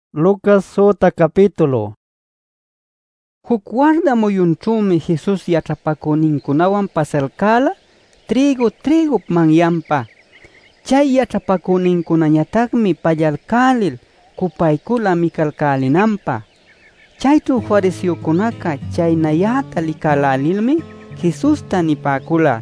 Lucas sota capítulo. Huk warda muyunćhumi Jesus yaćhapakuninkunawan pasarkala trigo manyanpa. Chay yaćhapakuninkunañataqmi pallarkalil kupaykula mikalkalinanpa. Chayćhu fariseokunaqa chaynayata likalalilmi Jesusta nipäkula: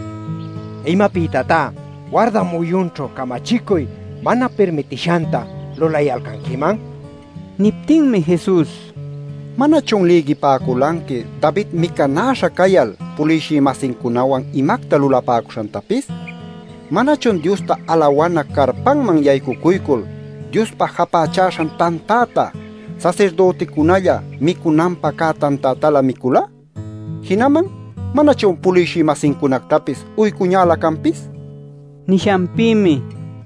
¿Imapitata warda muyunćhu kamachikuy mana permitishanta lulayalkankiman? Niptinmi Jesus: ¿Manachun ligipakulanki David mikanasha kayal pulishi-masinkunawan imakta lulapakushantapis? ¿Manachun Diosta alawana karpanman yaykukuykul Diospa hapachashan tantata sacerdotekunalla mikunanpa ka tantatala mikula? Hinaman ¿manachun pulishi-masinkunaktapis uykuñala kanpis? Nishanpimi: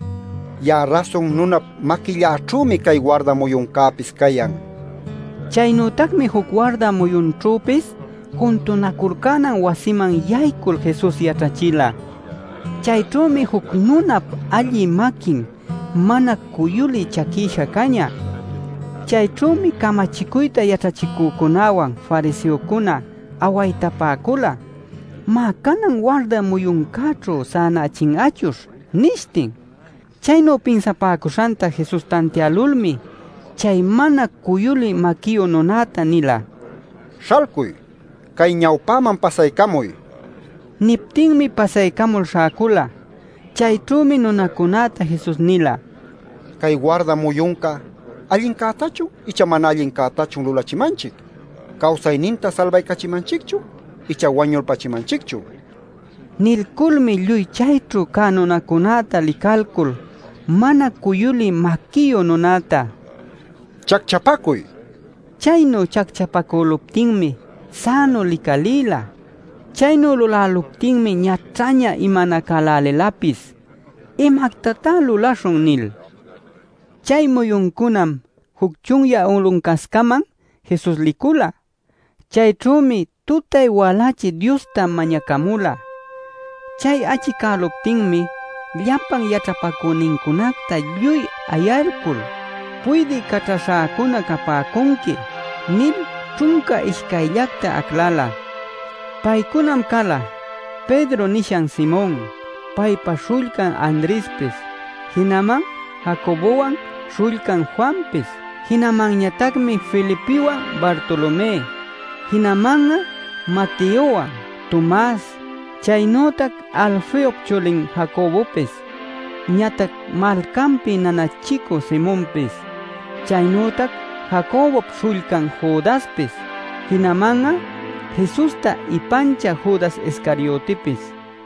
Ya razon nunap makillaćhumi kay warda muyunkapis kayan. Chaynutaqmi huk warda muyunćhupis juntunakurkanan wasiman yaykul Jesus yaćhachila. Chayćhumi huk nunap alli makin mana kuyuli chakisha kaña. Chayćhumi kamachikuyta yaćhachikukunawan fariseokuna awaytapäkula: "Ma kanan warda muyunkaćhu sanachin'achush" nishtin. Chaynu pinsapäkushanta Jesus tantialulmi chay mana kuyuli makiyu nunata nila: "Shalkuy, kay ñawpaman pasaykamuy." Niptinmi pasaykamul shaakula. Chayćhumi nunakunata Jesus nila: "Kay warda muyunka allinkatachun icha mana allinkatachun lulachimanchik? Kawsayninta salvaykachimanchikchu icha wañurpachimanchikchu?" Nilkulmi lluy chayćhu ka nunakunata likalkul mana kuyuli makiyu nunata: "Chakchapakuy." Chaynu chakchapakuluptinmi sano likalila. Chaynu lulaluptinmi ñaćhaña imanakalalelapis: "¿Imaktata lulashun?" nil. Chay muyunkunam huk chunyaq ulunkaskaman Jesus likula. Chayćhumi tutay walachi Diosta mañakamula. Chay achikaluptinmi llapan yaćhapakuninkunakta lluy ayarkul: "Puydi kachashäkuna kapäkunki" nil chunka ishkayllakta aklala. Paykunam kala: Pedro nishan Simón, paypa shullkan Andrespis, hinaman Jacobowan shullkan Juanpis, hinamanñataqmi Felipiwan Bartolomé, hinamanqa Mateowan Tomás, chaynutaq Alfeop chulin Jacobopis, ñataq malkampi nanachiku Simonpis, chaynutaq Jacobop shullkan Judaspis, hinamanqa Jesusta ipancha Judas Iscariotipis.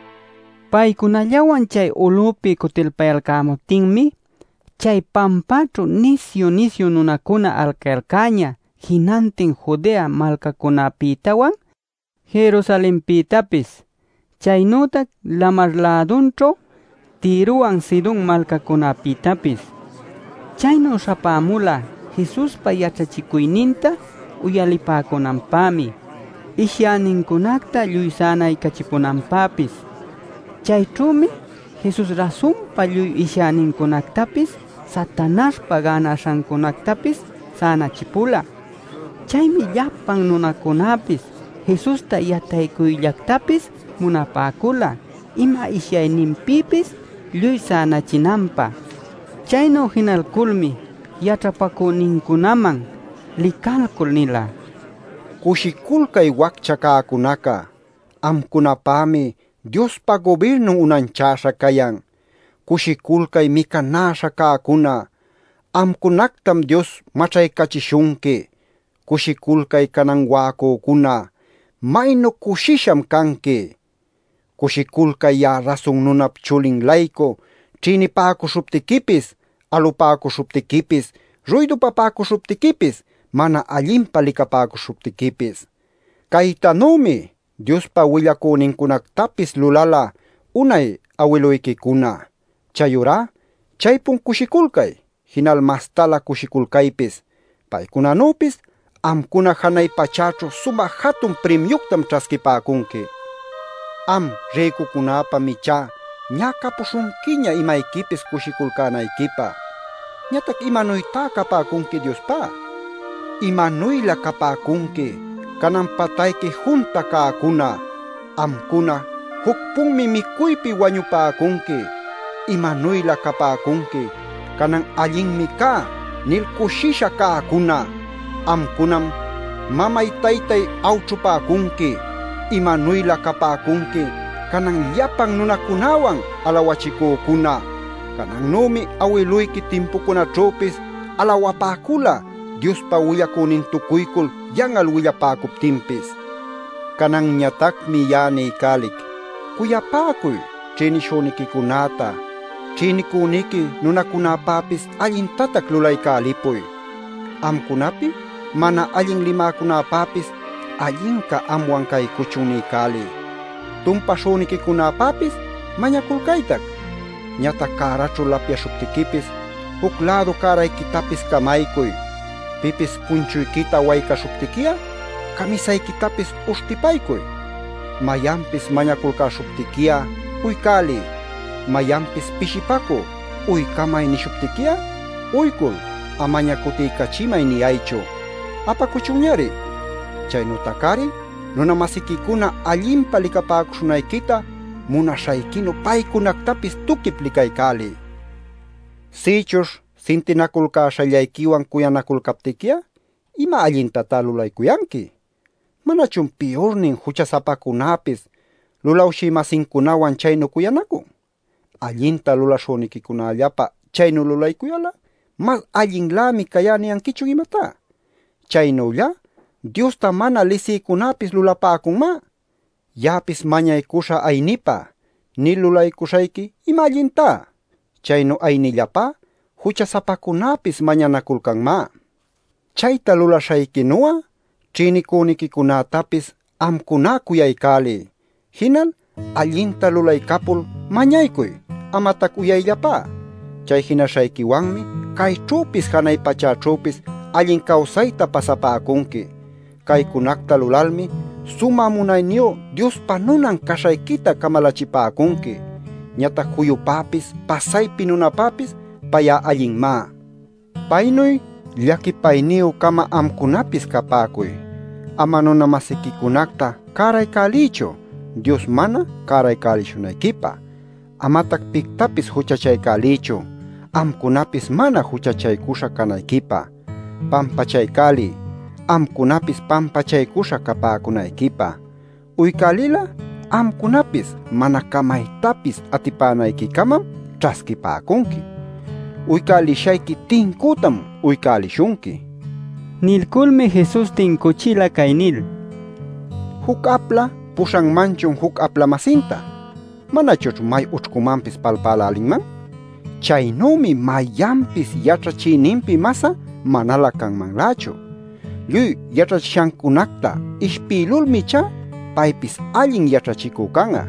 Paykunallawan chay ulupi kutilpayalkamuptinmi chay pampaćhu nisyu nunakuna alqarkaña hinantin Judea malkakunapitawan Jerusalenpitapis, chaynutaq lamar ladunćhu Tiruwan Sidon malkakunapitapis. Chaynu shapämula Jesuspa yaćhachikuyninta uyalipäkunanpami, ishyaninkunakta lluy sanaykachipunanpapis. Chayćhumi Jesus rasunpa lluy ishyaninkunaktapis Satanaspa ganashankunaktapis sanachipula. Chaymi llapan nunakunapis Jesusta yataykuyllaqtapis munapäkula ima ishyayninpipis lluy sanachinanpa. Chaynu hinalkulmi yaćhapakuninkunaman likalkul nila: "Kushikulkay wakchakaakunaka, amkunapami Diospa gobierno unanchasha kayan. Kushikulkay mikanasha kaakuna, amkunaktam Dios maćhaykachishunki. Kushikulkay kanan waakukuna, maynu kushisham kanki. Kushikulkay ya razon nunap chulin layku chinipäkushuptikipis, alupäkushuptikipis, ruidupapäkushuptikipis, mana allinpa likapäkushuptikipis. Kaytanumi Diospa willakuninkunaktapis lulala unay awiluykikuna. Chayura chaypun kushikulkay, hinal mastala kushikulkaypis. Paykunanupis amkuna hanay pachaćhu sumaq hatun premiuktam ch'askipäkunki. Am reykukunapa micha ñakapushunkiña imaykipis kushikulkanaykipa. ñatak imanuyta kapakunki Diospa. Imanuyla kapakunki kanan patayki junta kaakuna. Amkuna hukpunmi mikuypi wañupakunki. Imanuyla kapakunki kanan allinmi ka nilkushisha kaakuna. Amkunam mamay taytay awchupakunki. Imanuyla kapakunki kanan llapan nunakunawan alawachikukuna. Kanannumi awiluyki timpukunachopis alawapakula Diospa willakunin tukuykul yangal willapakuptinpis. Kanan ñatakmi yani kalik kuyapakuy chinishonikikunata chinikuniki nunakunapapis allintatak lulaykallipuy. Amkunapi mana allin limakunapapis allinka amwan kay kuchunikali. Tumpashonikikunapapis mañakulkaytak. Ñatak karachu lapyashuptikipis huk lado karaykitapis kamaykuy. Pipis punchuykita waykashuptikia kamisaykitapis uштipaykuy. Mayanpis mañakulkashuptikia uykali. Mayanpis pishipaku uykamay nishuptikia uykul amaña kutiykachimay niyaychu. Apakuchunñari. Chaynutakari nunamasikikuna allinpa likapakushunaykita munashaykinu paykunaktapis tukip likaykali. Sichush sintinakulkashallaykiwan kuyanakulkaptikia ima allintata lulaykuyanki. Manachun piornin huchasapakunapis lulawshimasinkunawan chaynu kuyanakun. Allinta lulashonikikunallapa chaynu lulaykuyala mas allinlami kayaniyankichun imata. Chaynulla Diosta mana lisiykunapis lulapakunma. Yapis mañaykusha aynipa ni lulaykushayki ima allinta. Chaynu aynillapa huchasapakunapis mañanakulkanma. Chayta lulashaykinuwa chinikunikikunatapis amkuna kuyaykali. Hinal allinta lulaykapul mañaykuy amatak uyayllapa. Chay hinashaykiwanmi kaychupis hanay pachachupis allin kawsayta pasapakunki. Kaykunakta lulalmi suma munayniyo Diospa nunan kashaykita kamalachipakunki. Ñatak huyupapis pasaypi nunapapis paya allinma. Paynuy llakipayniyo kama amkunapis kapakuy. Ama nunamasikikunakta karaykalichu Dios mana karaykalishunaykipaq. Amatak piktapis huchachaykalichu amkunapis mana huchachaykusha kanaykipaq. Pampachaykali amkunapis pampachaykusha kapakunaykipaq. Uykalila amkunapis mana kamaytapis atipanaykikaman traskipakunki. Uykalishayki tinkutam uykalishunki. Nilkulmi Jesús tinkuchila kaynil. Huk apla pushanmanchun huk apla masinta. Manachuch may uchkumanpis palpalalinman? Chaynumi mayanpis yachachininpi masa manala kanmanlachu. Lluy yachachishankunakta ishpilulmi cha paypis allin yachachikukanga.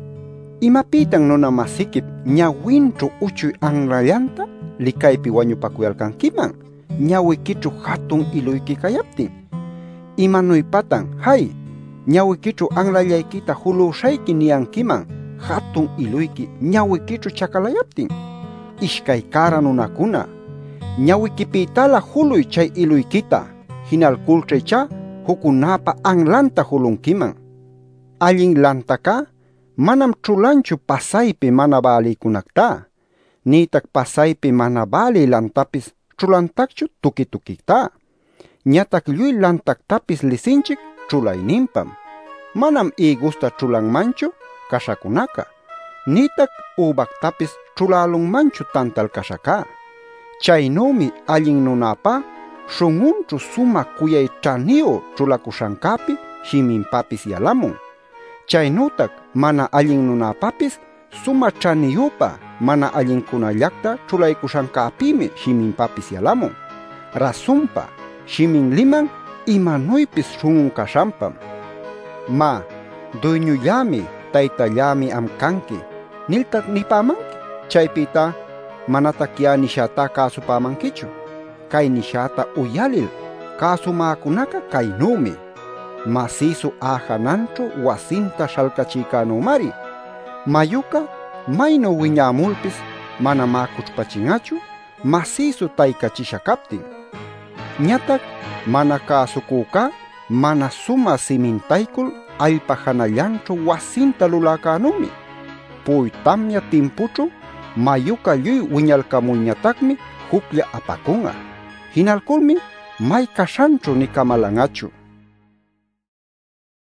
Imapitan nunamasikip ñawinchu uchuy anglallanta likaypi wañupakuyalkankiman ñawikichu hatun iluyki kayaptin. Imanuypatan hay ñawikichu anglallaykita hulushayki niyankiman hatun iluyki ñawikichu chakalayaptin. Ishkay kara nunakuna ñawikipitala huluy chay iluykita hinalkulchay cha hukunapa anglanta hulunkiman. Allin lantaka manam chulanchu pasaypi mana baliykunakta. Nitak pasaypi mana bali lantapis chulantakchu tukitukikta. Ñatak lluy lantaktapis lisinchik chulayninpam. Manam igusta chulanmanchu kashakunaka. Nitak ubaktapis chulalunmanchu tantal kashaka. Chaynumi allin nunapa shungunchu suma kuyay chaniyo chulakushankapi shiminpapis yalamun. Chaynutak mana allin nunapapis suma chaniyupa mana allinkunallakta chulaykushankapimi shiminpapis yalamun. Rasunpa shimin liman imanuypis shungun kashampam. Ma, dueñullami taytallami amkanki niltak nipamanki. Chaypita manatak ya nishata kasupamankichu. Kay nishata uyalil kasumakunaka kaynumi. Masisu ahananchu wasinta shalkachikanumari. Mayuka mayno wiñamulpis mana makuchpachingachu masisu taykachisha kaptin. Ñatak mana kasukuka mana suma simintaykul allpa hanallanchu wasinta lulakanumi. Puy tamya timpuchu mayuka lluy wiñalkamulñatakmi huklla apakunga. Hinalkulmi may kashanchu ni kamalangachu.